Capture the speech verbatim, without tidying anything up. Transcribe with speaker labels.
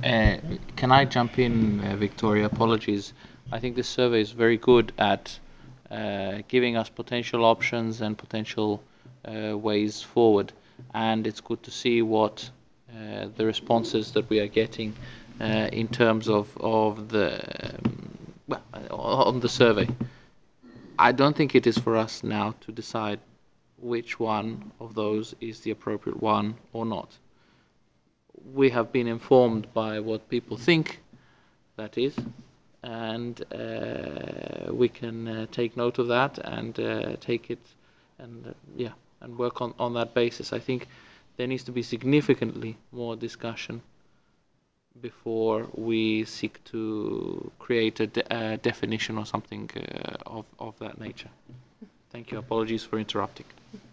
Speaker 1: Uh, can I jump in, uh, Victoria? Apologies. I think this survey is very good at uh, giving us potential options and potential uh, ways forward, and it's good to see what uh, the responses that we are getting uh, in terms of of the um, well, on the survey. I don't think it is for us now to decide which one of those is the appropriate one or not. We have been informed by what people think that is, and uh, we can uh, take note of that and uh, take it and uh, yeah and work on, on that basis. I think there needs to be significantly more discussion before we seek to create a, de a definition or something uh, of, of that nature. Thank you. Apologies for interrupting.